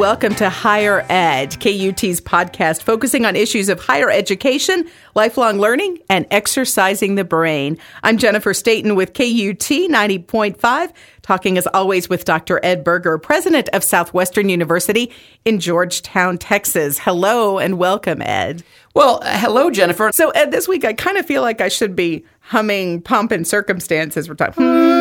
welcome to Higher Ed, KUT's podcast focusing on issues of higher education, lifelong learning, and exercising the brain. I'm Jennifer Staten with KUT 90.5, talking as always with Dr. Ed Berger, president of Southwestern University in Georgetown, Texas. Hello and welcome, Ed. Well, hello, Jennifer. So, Ed, this week I kind of feel like I should be humming Pomp and Circumstance as we're talking.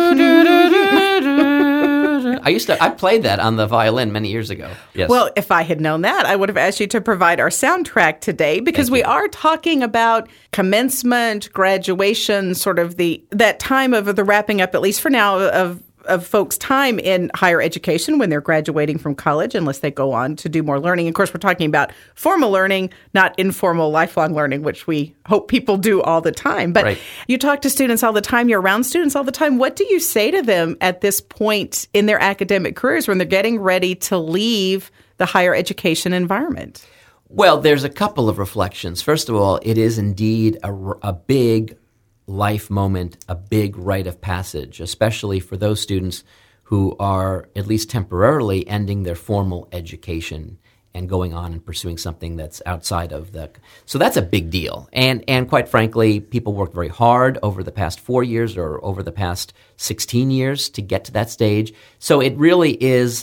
I played that on the violin many years ago. Yes. Well, if I had known that, I would have asked you to provide our soundtrack today because we are talking about commencement, graduation, sort of that time of the wrapping up, at least for now, of folks' time in higher education when they're graduating from college, unless they go on to do more learning. Of course, we're talking about formal learning, not informal lifelong learning, which we hope people do all the time. But You talk to students all the time. You're around students all the time. What do you say to them at this point in their academic careers when they're getting ready to leave the higher education environment? Well, there's a couple of reflections. First of all, it is indeed a big life moment, a big rite of passage, especially for those students who are at least temporarily ending their formal education and going on and pursuing something that's outside of the. So that's a big deal. And quite frankly, people worked very hard over the past 4 years or over the past 16 years to get to that stage. So it really is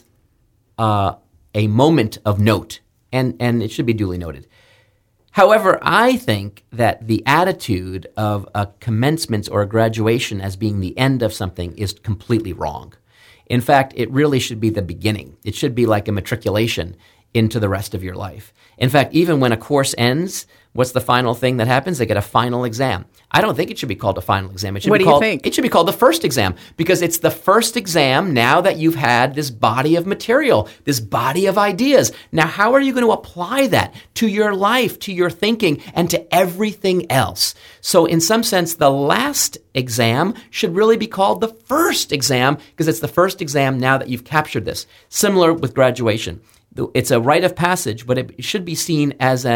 a moment of note, and it should be duly noted. However, I think that the attitude of a commencement or a graduation as being the end of something is completely wrong. In fact, it really should be the beginning. It should be like a matriculation into the rest of your life. In fact, even when a course ends, what's the final thing that happens? They get a final exam. I don't think it should be called a final exam. What do you think? It should be called the first exam because it's the first exam now that you've had this body of material, this body of ideas. Now, how are you going to apply that to your life, to your thinking, and to everything else? So in some sense, the last exam should really be called the first exam because it's the first exam now that you've captured this. Similar with graduation. It's a rite of passage, but it should be seen as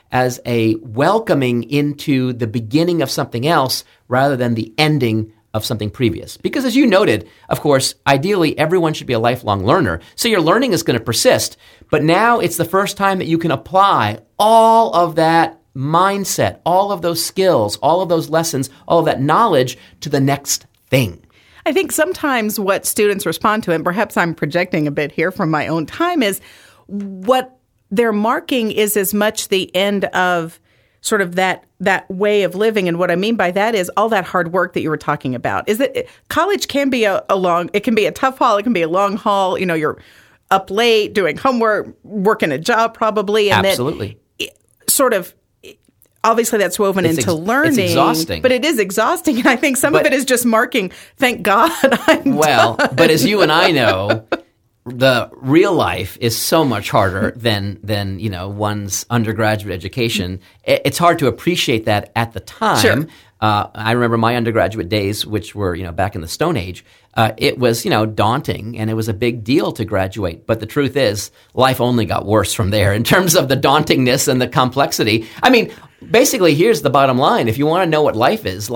a welcoming into the beginning of something else rather than the ending of something previous. Because as you noted, of course, ideally everyone should be a lifelong learner. So your learning is going to persist, but now it's the first time that you can apply all of that mindset, all of those skills, all of those lessons, all of that knowledge to the next thing. I think sometimes what students respond to, and perhaps I'm projecting a bit here from my own time, is what they're marking is as much the end of sort of that way of living. And what I mean by that is all that hard work that you were talking about. Is that college can be it can be a tough haul, it can be a long haul. You know, you're up late doing homework, working a job probably. And absolutely. Then sort of, obviously that's woven into learning. It's exhausting. But it is exhausting. And I think some of it is just marking, thank God I'm done. But as you and I know, the real life is so much harder than one's undergraduate education. It's hard to appreciate that at the time. Sure. I remember my undergraduate days, which were back in the Stone Age. It was daunting, and it was a big deal to graduate. But the truth is, life only got worse from there in terms of the dauntingness and the complexity. I mean, basically, here's the bottom line: if you want to know what life is,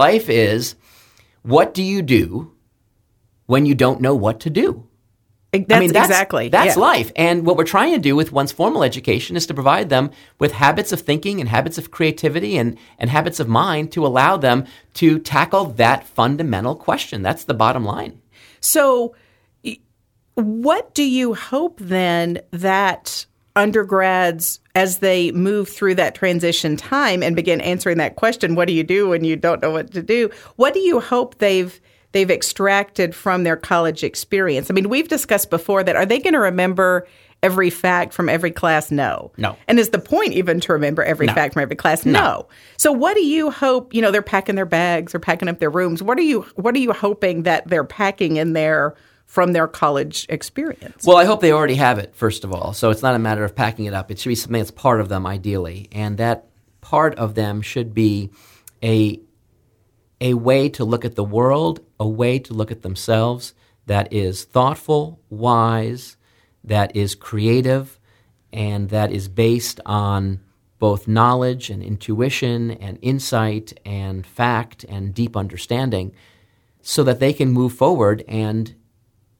what do you do when you don't know what to do? That's life. And what we're trying to do with one's formal education is to provide them with habits of thinking and habits of creativity and habits of mind to allow them to tackle that fundamental question. That's the bottom line. So what do you hope then that undergrads, as they move through that transition time and begin answering that question, what do you do when you don't know what to do? What do you hope they've extracted from their college experience? I mean, we've discussed before that. Are they going to remember every fact from every class? No. And is the point even to remember every fact from every class? No. So what do you hope, they're packing their bags, they're packing up their rooms. What are you hoping that they're packing in there from their college experience? Well, I hope they already have it, first of all. So it's not a matter of packing it up. It should be something that's part of them, ideally. And that part of them should be a way to look at the world, a way to look at themselves that is thoughtful, wise, that is creative, and that is based on both knowledge and intuition and insight and fact and deep understanding so that they can move forward and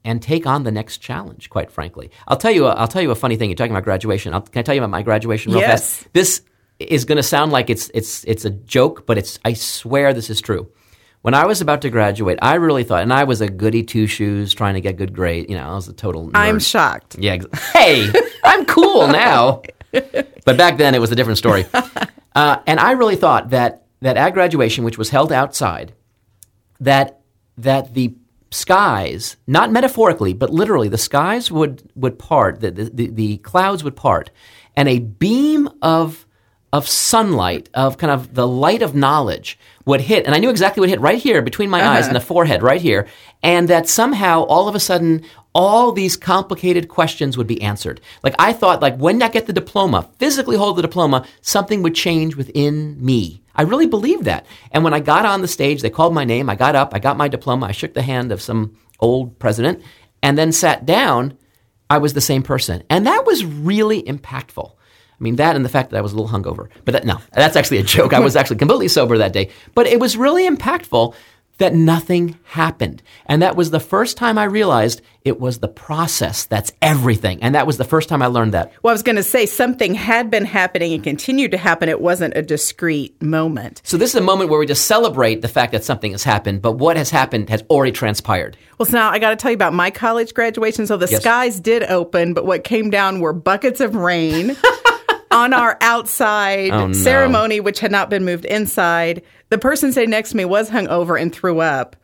and take on the next challenge, quite frankly. I'll tell you a funny thing. You're talking about graduation. Can I tell you about my graduation real fast? This is going to sound like it's a joke, but I swear this is true. When I was about to graduate, I really thought, and I was a goody two-shoes trying to get good grade. I was a total nerd. I'm shocked. Yeah. Hey, I'm cool now. But back then, it was a different story. And I really thought that at graduation, which was held outside, that the skies, not metaphorically, but literally, the skies would part, the clouds would part, and a beam of sunlight, of kind of the light of knowledge would hit, and I knew exactly what hit right here between my eyes and the forehead right here, and that somehow all of a sudden all these complicated questions would be answered. Like I thought, like when I get the diploma, physically hold the diploma, something would change within me. I really believed that. And when I got on the stage, they called my name, I got up, I got my diploma, I shook the hand of some old president, and then sat down, I was the same person. And that was really impactful. I mean, that and the fact that I was a little hungover. But no, that's actually a joke. I was actually completely sober that day. But it was really impactful that nothing happened. And that was the first time I realized it was the process that's everything. And that was the first time I learned that. Well, I was going to say something had been happening and continued to happen. It wasn't a discrete moment. So this is a moment where we just celebrate the fact that something has happened, but what has happened has already transpired. Well, so now I got to tell you about my college graduation. So the skies did open, but what came down were buckets of rain. On our outside ceremony, which had not been moved inside, the person sitting next to me was hungover and threw up.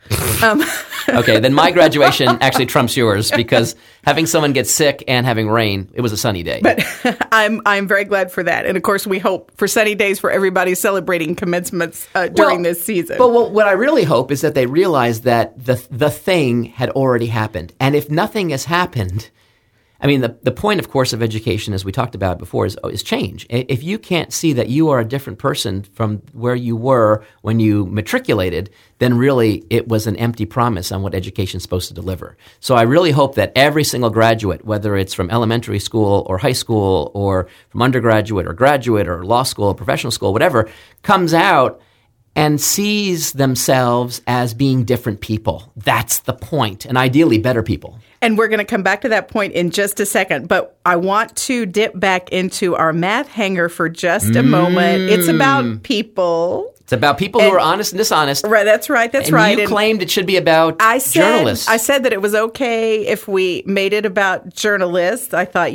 Okay, then my graduation actually trumps yours because having someone get sick and having rain, it was a sunny day. But I'm very glad for that. And of course, we hope for sunny days for everybody celebrating commencements during this season. But what I really hope is that they realize that the thing had already happened. And if nothing has happened, I mean, the point, of course, of education, as we talked about before, is change. If you can't see that you are a different person from where you were when you matriculated, then really it was an empty promise on what education is supposed to deliver. So I really hope that every single graduate, whether it's from elementary school or high school or from undergraduate or graduate or law school or professional school, whatever, comes out and sees themselves as being different people. That's the point, and ideally better people. And we're going to come back to that point in just a second, but I want to dip back into our math hanger for just a moment. It's about people. It's about people who are honest and dishonest. Right, that's right. And you claimed it should be about journalists. I said that it was okay if we made it about journalists. I thought,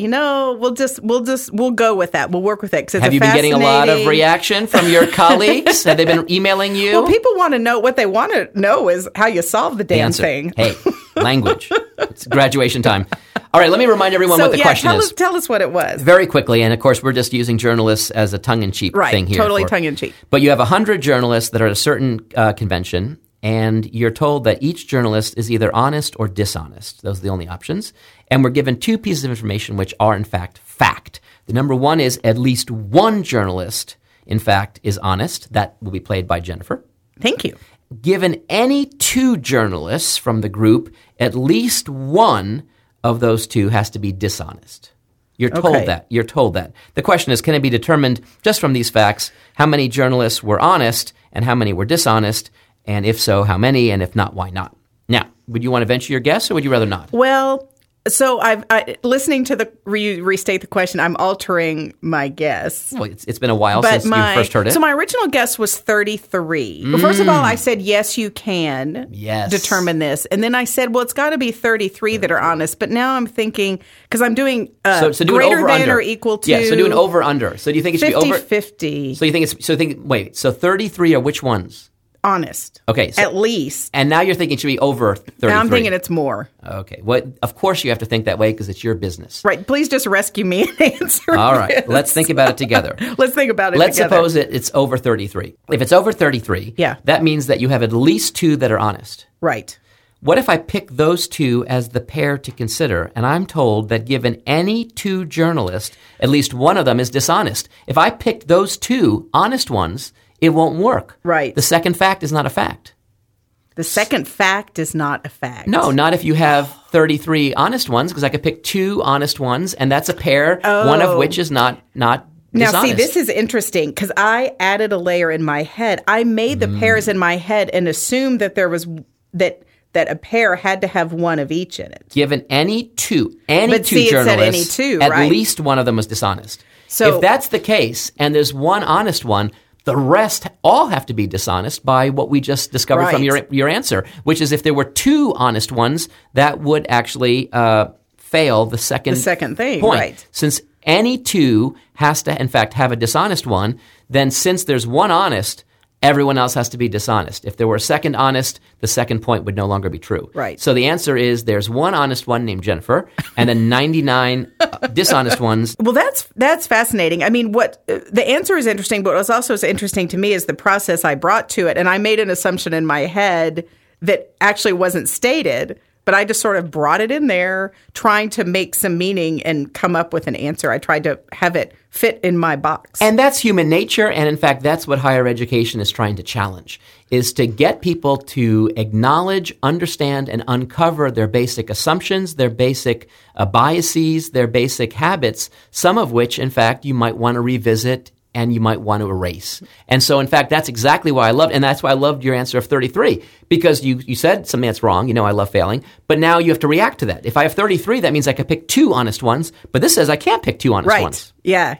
we'll go with that. We'll work with it. Have you been getting a lot of reaction from your colleagues? Have they been emailing you? Well, people want to know. What they want to know is how you solve the damn thing. Hey, language. It's graduation time. All right, let me remind everyone what the question is. Tell us what it was. Very quickly, and of course, we're just using journalists as a tongue-in-cheek thing here. Right, totally tongue-in-cheek. But you have 100 journalists that are at a certain convention, and you're told that each journalist is either honest or dishonest. Those are the only options. And we're given two pieces of information which are, in fact, fact. The number one is at least one journalist, in fact, is honest. That will be played by Jennifer. Thank you. Given any two journalists from the group, at least one of those two has to be dishonest. You're told that. You're told that. The question is, can it be determined just from these facts how many journalists were honest and how many were dishonest? And if so, how many? And if not, why not? Now, would you want to venture your guess or would you rather not? Well, so listening to restate the question, I'm altering my guess. Well, it's been a while since you first heard it. So my original guess was 33. Well, first of all, I said, yes, you can determine this. And then I said, well, it's got to be 33 that are honest. But now I'm thinking, because I'm doing so do greater over, than under. or equal to. Yeah, so do an over-under. So do you think it should be over? 50-50. So you think it's, so 33 are which ones? Honest. Okay. So, at least. And now you're thinking it should be over 33. Now I'm thinking it's more. Okay. Well, of course you have to think that way because it's your business. Right. Please just rescue me and answer All right. Let's think about it together. Let's think about it Let's together. suppose it's over 33. If it's over 33, that means that you have at least two that are honest. Right. What if I pick those two as the pair to consider, and I'm told that given any two journalists, at least one of them is dishonest? If I picked those two honest ones, it won't work. Right. The second fact is not a fact. The second fact is not a fact. No, not if you have 33 honest ones, because I could pick two honest ones, and that's a pair, one of which is not dishonest. Now, see, this is interesting, because I added a layer in my head. I made the pairs in my head and assumed that there was that that a pair had to have one of each in it. Given any two But see, it said journalists, any two, at right? least one of them was dishonest. So- if that's the case, and there's one honest one, the rest all have to be dishonest by what we just discovered from Right. your answer, which is if there were two honest ones, that would actually fail the second thing, point. right. Since any two has to, in fact, have a dishonest one, then since there's one honest, everyone else has to be dishonest. If there were a second honest, the second point would no longer be true. Right. So the answer is there's one honest one named Jennifer, and then 99 dishonest ones. Well, that's fascinating. I mean, what the answer is interesting, but what's also interesting to me is the process I brought to it. And I made an assumption in my head that actually wasn't stated, but I just sort of brought it in there, trying to make some meaning and come up with an answer. I tried to have it fit in my box. And that's human nature, and in fact, that's what higher education is trying to challenge, is to get people to acknowledge, understand, and uncover their basic assumptions, their basic biases, their basic habits, some of which, in fact, you might want to revisit and you might want to erase. And so, in fact, that's exactly why I loved, and that's why I loved your answer of 33, because you said something that's wrong. You know, I love failing, but now you have to react to that. If I have 33, that means I could pick two honest ones, but this says I can't pick two honest ones. Yeah.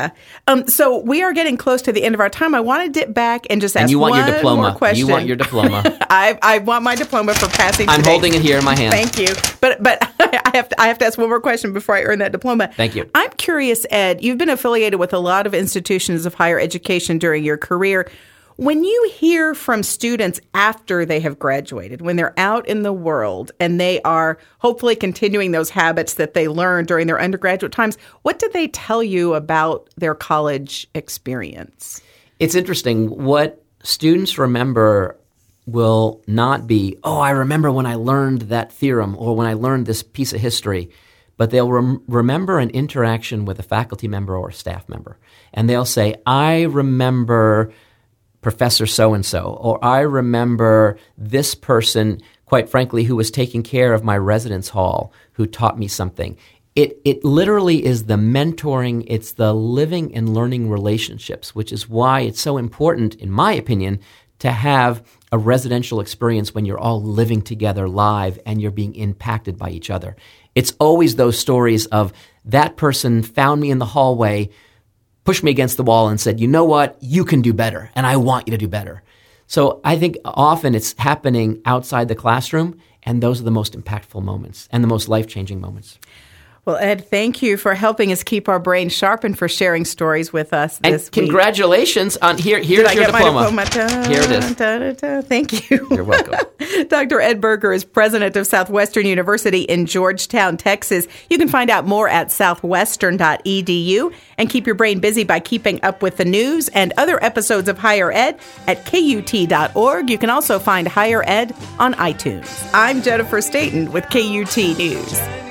So we are getting close to the end of our time. I want to dip back and just ask you want one your diploma. more question. You want your diploma. I want my diploma for passing I'm today. holding it here in my hand. Thank you. But I have to ask one more question before I earn that diploma. Thank you. I'm curious, Ed, you've been affiliated with a lot of institutions of higher education during your career. When you hear from students after they have graduated, when they're out in the world and they are hopefully continuing those habits that they learned during their undergraduate times, what do they tell you about their college experience? It's interesting. What students remember will not be, oh, I remember when I learned that theorem or when I learned this piece of history, but they'll remember an interaction with a faculty member or a staff member. And they'll say, I remember Professor so-and-so, or I remember this person, quite frankly, who was taking care of my residence hall, who taught me something. It literally is the mentoring, it's the living and learning relationships, which is why it's so important, in my opinion, to have a residential experience when you're all living together live and you're being impacted by each other. It's always those stories of that person found me in the hallway, pushed me against the wall and said, you know what, you can do better, and I want you to do better. So I think often it's happening outside the classroom, and those are the most impactful moments and the most life-changing moments. Well, Ed, thank you for helping us keep our brains sharp and for sharing stories with us this week. And congratulations on here's your diploma. My diploma? Here it is. Thank you. You're welcome. Dr. Ed Berger is president of Southwestern University in Georgetown, Texas. You can find out more at southwestern.edu and keep your brain busy by keeping up with the news and other episodes of Higher Ed at KUT.org. You can also find Higher Ed on iTunes. I'm Jennifer Staten with KUT News.